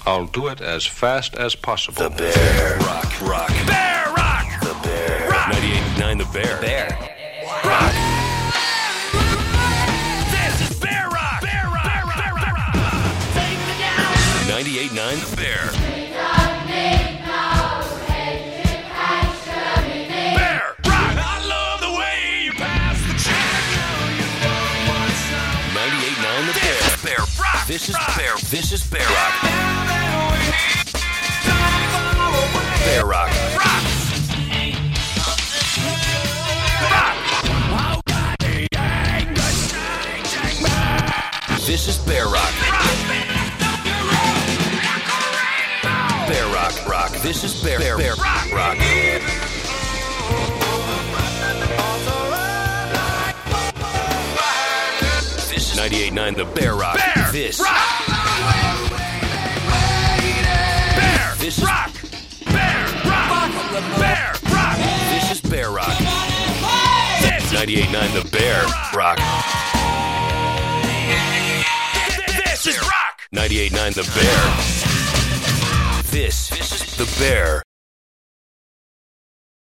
I'll do it as fast as possible. The Bear. Rock. Bear Rock. The Bear. Rock. 98.9 The Bear. Rock. This is Bear Rock. Bear Rock. Bear Rock. Bear Rock. Take me down. 98.9 The Bear. Bear Rock. I love the way you pass the check. 98.9 The Bear. Bear Rock. This is Bear. This is Bear Rock. Bear Rock. Rock. This is Bear Rock. Bear Rock. This is Bear Rock. This is 98.9 The Bear Rock. Bear This. Rock. Bear This is Rock. Bear Rock. Bear Rock. This is Bear Rock. This is 98.9 The Bear Rock. This is Rock. 98.9 The Bear. This is The Bear.